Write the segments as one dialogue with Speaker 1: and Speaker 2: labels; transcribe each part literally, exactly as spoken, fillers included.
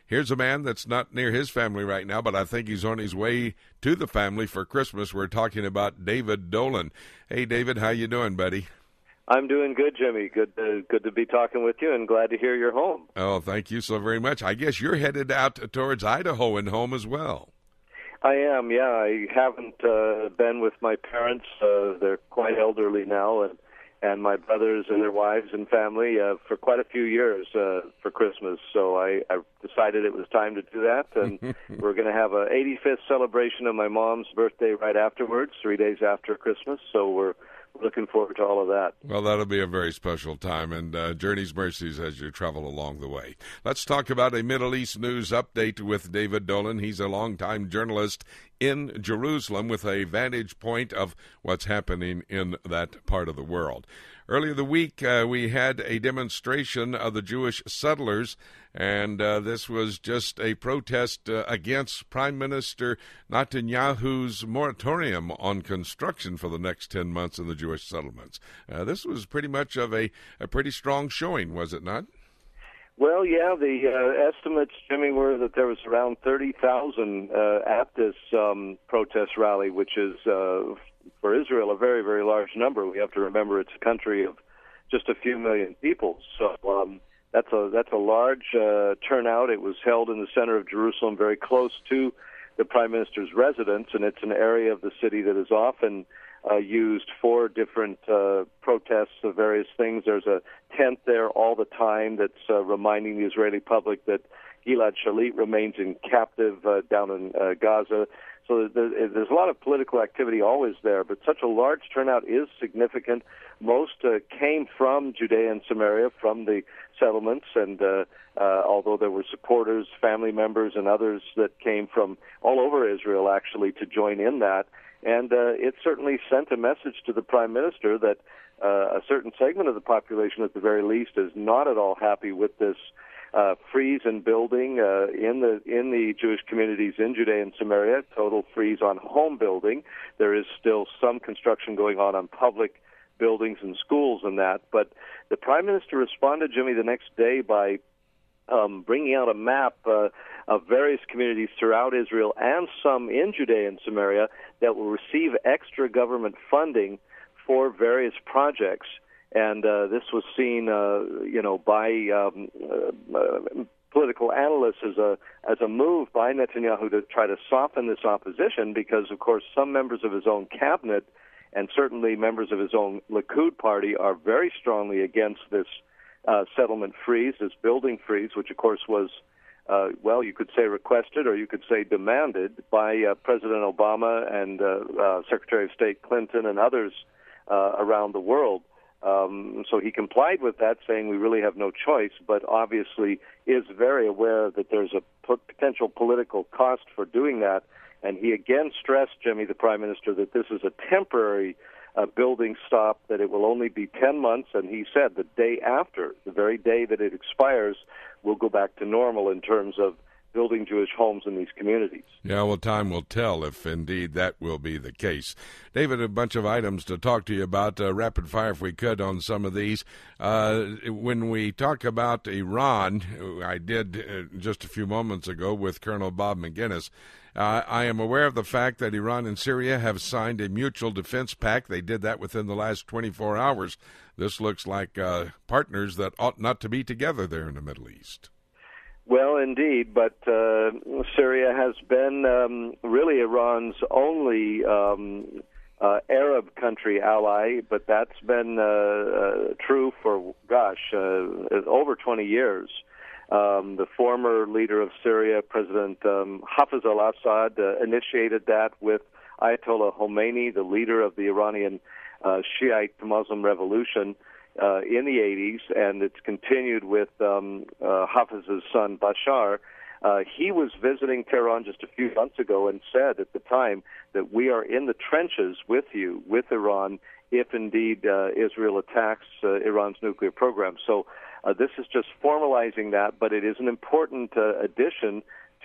Speaker 1: Here's a man that's not near his family right now, but I think he's on his way to the family for Christmas. We're talking about David Dolan. Hey, David, how you doing, buddy?
Speaker 2: I'm doing good, Jimmy. Good to, good to be talking with you, and glad to hear you're home.
Speaker 1: Oh, thank you so very much. I guess you're headed out towards Idaho and home as well.
Speaker 2: I am, yeah. I haven't uh, been with my parents. Uh, they're quite elderly now, and, and my brothers and their wives and family uh, for quite a few years uh, for Christmas. So I, I decided it was time to do that, and we're going to have an eighty-fifth celebration of my mom's birthday right afterwards, three days after Christmas. So we're looking forward to all of that.
Speaker 1: Well, that'll be a very special time, and uh, journeys mercies as you travel along the way. Let's talk about a Middle East news update with David Dolan. He's a longtime journalist in Jerusalem with a vantage point of what's happening in that part of the world. Earlier the week, uh, we had a demonstration of the Jewish settlers, and uh, this was just a protest uh, against Prime Minister Netanyahu's moratorium on construction for the next ten months in the Jewish settlements. Uh, this was pretty much of a, a pretty strong showing, was it not?
Speaker 2: Well, yeah, the uh, estimates, Jimmy, were that there was around thirty thousand uh, at this um, protest rally, which is, uh, for Israel, a very, very large number. We have to remember it's a country of just a few million people. So um, that's a that's a large uh, turnout. It was held in the center of Jerusalem, very close to the Prime Minister's residence, and it's an area of the city that is often Uh, used for different uh, protests of various things. There's a tent there all the time that's uh, reminding the Israeli public that Gilad Shalit remains in captive uh, down in uh, Gaza. So there's, there's a lot of political activity always there, but such a large turnout is significant. Most uh, came from Judea and Samaria, from the settlements, and uh, uh, although there were supporters, family members, and others that came from all over Israel, actually, to join in that. And uh, it certainly sent a message to the Prime Minister that uh, a certain segment of the population, at the very least, is not at all happy with this uh, freeze in building uh, in the in the Jewish communities in Judea and Samaria. Total freeze on home building. There is still some construction going on on public buildings and schools and that. But the Prime Minister responded, Jimmy, the next day by Um, bringing out a map uh, of various communities throughout Israel and some in Judea and Samaria that will receive extra government funding for various projects. And uh, this was seen, uh, you know, by um, uh, uh, political analysts as a as a move by Netanyahu to try to soften this opposition, because, of course, some members of his own cabinet and certainly members of his own Likud party are very strongly against this Uh, settlement freeze, this building freeze, which of course was, uh, well, you could say requested or you could say demanded by uh, President Obama and uh, uh, Secretary of State Clinton and others uh, around the world. Um, so he complied with that, saying we really have no choice, but obviously is very aware that there's a p- potential political cost for doing that. And he again stressed, Jimmy, the Prime Minister, that this is a temporary Uh, building stop, that it will only be ten months, and he said the day after, the very day that it expires, we'll go back to normal in terms of building Jewish homes in these communities.
Speaker 1: Yeah, well, time will tell if indeed that will be the case. David, a bunch of items to talk to you about, uh, rapid fire if we could on some of these. Uh, when we talk about Iran, I did uh, just a few moments ago with Colonel Bob McGinnis. Uh, I am aware of the fact that Iran and Syria have signed a mutual defense pact. They did that within the last twenty-four hours. This looks like uh, partners that ought not to be together there in the Middle East.
Speaker 2: Well, indeed, but uh, Syria has been um, really Iran's only um, uh, Arab country ally, but that's been uh, uh, true for, gosh, uh, over twenty years. Um, the former leader of Syria, President um, Hafez al-Assad, uh, initiated that with Ayatollah Khomeini, the leader of the Iranian uh, Shiite Muslim revolution uh, in the eighties, and it's continued with um, uh, Hafez's son, Bashar. Uh, he was visiting Tehran just a few months ago and said at the time that we are in the trenches with you, with Iran, if indeed uh, Israel attacks uh, Iran's nuclear program. So Uh, this is just formalizing that, but it is an important uh, addition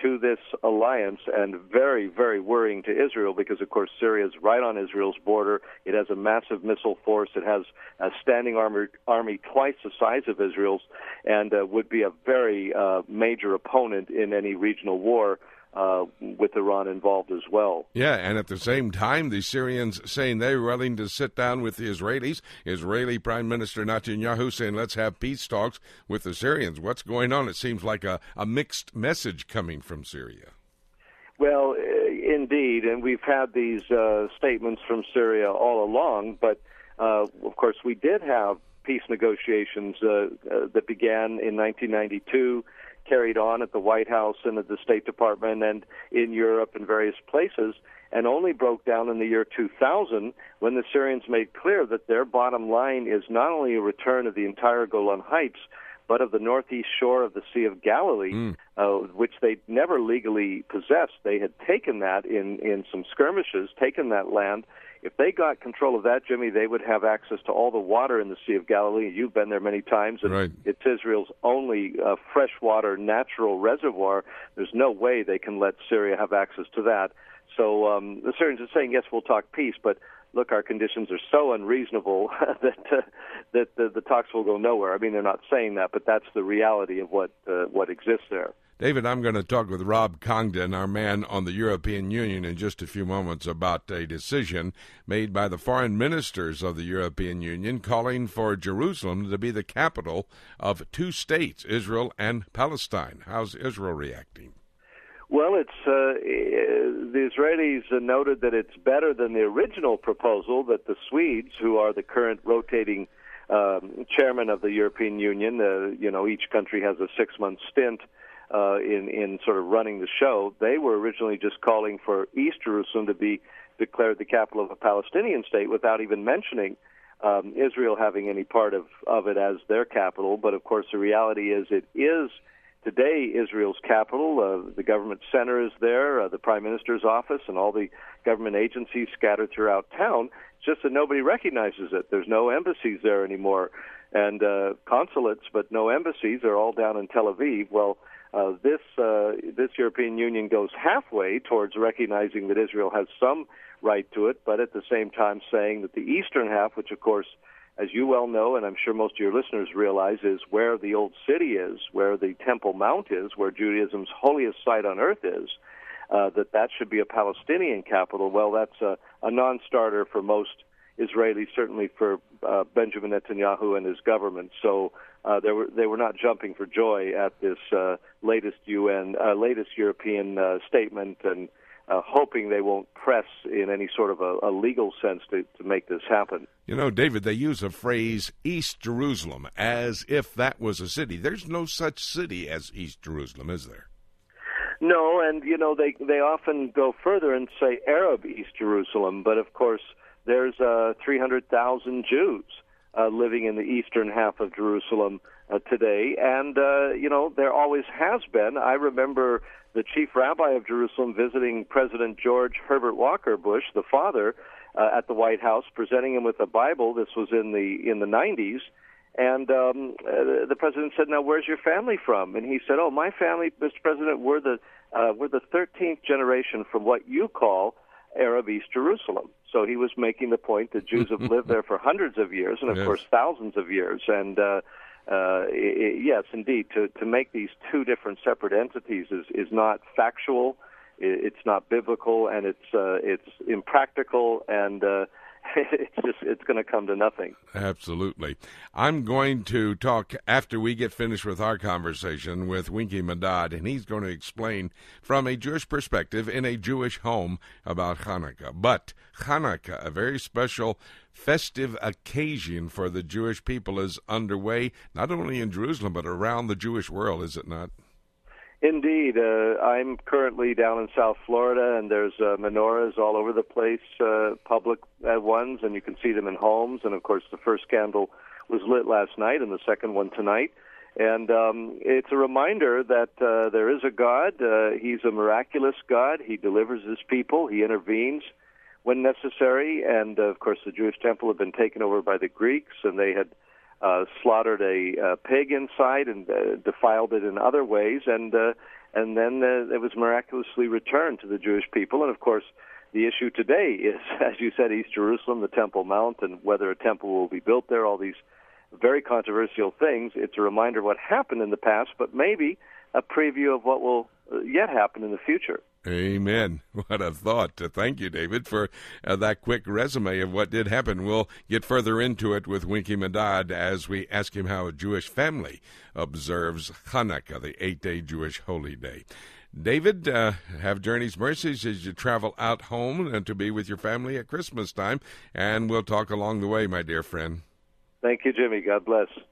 Speaker 2: to this alliance, and very, very worrying to Israel because, of course, Syria is right on Israel's border. It has a massive missile force. It has a standing army, army twice the size of Israel's, and uh, would be a very uh, major opponent in any regional war. Uh, with Iran involved as well.
Speaker 1: Yeah, and at the same time, the Syrians saying they're willing to sit down with the Israelis. Israeli Prime Minister Netanyahu saying, let's have peace talks with the Syrians. What's going on? It seems like a, a mixed message coming from Syria.
Speaker 2: Well, uh, indeed, and we've had these uh, statements from Syria all along, but uh, of course we did have peace negotiations uh, uh, that began in nineteen ninety-two, carried on at the White House and at the State Department and in Europe and various places, and only broke down in the year two thousand when the Syrians made clear that their bottom line is not only a return of the entire Golan Heights, but of the northeast shore of the Sea of Galilee, mm. uh, which they never legally possessed. They had taken that in, in some skirmishes, taken that land. If they got control of that, Jimmy, they would have access to all the water in the Sea of Galilee. You've been there many times, and
Speaker 1: right.
Speaker 2: It's Israel's only uh, freshwater natural reservoir. There's no way they can let Syria have access to that. So um, the Syrians are saying, yes, we'll talk peace, but look, our conditions are so unreasonable that uh, that the, the talks will go nowhere. I mean, they're not saying that, but that's the reality of what uh, what exists there.
Speaker 1: David, I'm going to talk with Rob Congdon, our man on the European Union, in just a few moments about a decision made by the foreign ministers of the European Union calling for Jerusalem to be the capital of two states, Israel and Palestine. How's Israel reacting?
Speaker 2: Well, it's uh, the Israelis noted that it's better than the original proposal that the Swedes, who are the current rotating um, chairman of the European Union, uh, you know, each country has a six-month stint uh, in, in sort of running the show. They were originally just calling for East Jerusalem to be declared the capital of a Palestinian state without even mentioning um, Israel having any part of, of it as their capital. But, of course, the reality is it is today Israel's capital. Uh, the government center is there, uh, the prime minister's office, and all the government agencies scattered throughout town. It's just that nobody recognizes it. There's no embassies there anymore, and uh, consulates, but no embassies. They're all down in Tel Aviv. Well, uh, this uh, this European Union goes halfway towards recognizing that Israel has some right to it, but at the same time saying that the eastern half, which of course, as you well know, and I'm sure most of your listeners realize, is where the old city is, where the Temple Mount is, where Judaism's holiest site on earth is, uh, that that should be a Palestinian capital. Well, that's a, a non-starter for most Israelis, certainly for uh, Benjamin Netanyahu and his government. So uh, they were they were not jumping for joy at this uh, latest U N, uh, latest European uh, statement, and Uh, hoping they won't press in any sort of a, a legal sense to, to make this happen.
Speaker 1: You know, David, they use a phrase, East Jerusalem, as if that was a city. There's no such city as East Jerusalem, is there?
Speaker 2: No, and, you know, they, they often go further and say Arab East Jerusalem, but, of course, there's uh, three hundred thousand Jews uh, living in the eastern half of Jerusalem uh, today, and, uh, you know, there always has been. I remember the chief rabbi of Jerusalem visiting President George Herbert Walker Bush, the father, uh, at the White House, presenting him with a Bible. This was in the in the nineties, and um, uh, the president said, "Now, where's your family from?" And he said, "Oh, my family, Mister President, we're the uh, we're the thirteenth generation from what you call Arab East Jerusalem." So he was making the point that Jews have lived there for hundreds of years, and of
Speaker 1: yes.
Speaker 2: course thousands of years, and. Uh, Uh, it, yes, indeed. To to make these two different separate entities is, is not factual, it, it's not biblical, and it's uh, it's impractical, and uh, it's just it's going to come to nothing.
Speaker 1: Absolutely. I'm going to talk after we get finished with our conversation with Winky Madad, and he's going to explain from a Jewish perspective in a Jewish home about Hanukkah. But Hanukkah, a very special festive occasion for the Jewish people, is underway, not only in Jerusalem, but around the Jewish world, is it not?
Speaker 2: Indeed. Uh, I'm currently down in South Florida, and there's uh, menorahs all over the place, uh, public uh, ones, and you can see them in homes. And, of course, the first candle was lit last night and the second one tonight. And um, it's a reminder that uh, there is a God. Uh, he's a miraculous God. He delivers his people. He intervenes when necessary. And, uh, of course, the Jewish temple had been taken over by the Greeks, and they had uh, slaughtered a uh, pig inside and uh, defiled it in other ways. And uh, and then uh, it was miraculously returned to the Jewish people. And, of course, the issue today is, as you said, East Jerusalem, the Temple Mount, and whether a temple will be built there, all these very controversial things. It's a reminder of what happened in the past, but maybe a preview of what will yet happen in the future.
Speaker 1: Amen. What a thought. Uh, thank you, David, for uh, that quick resume of what did happen. We'll get further into it with Winky Medad as we ask him how a Jewish family observes Hanukkah, the eight-day Jewish holy day. David, uh, have Journey's Mercies as you travel out home and to be with your family at Christmas time, and we'll talk along the way, my dear friend.
Speaker 2: Thank you, Jimmy. God bless.